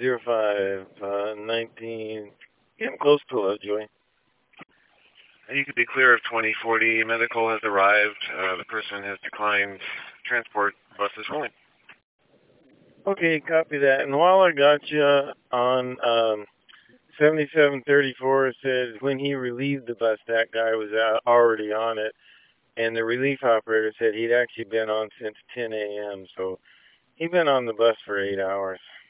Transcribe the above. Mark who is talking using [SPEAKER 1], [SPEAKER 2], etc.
[SPEAKER 1] 05, 19. Getting close to Lovejoy.
[SPEAKER 2] You could be clear of 2040. Medical has arrived. The person has declined transport. Bus is rolling.
[SPEAKER 1] Okay, copy that. And while I got you on 7734, it says when he relieved the bus, that guy was already on it. And the relief operator said he'd actually been on since 10 a.m. So he'd been on the bus for 8 hours.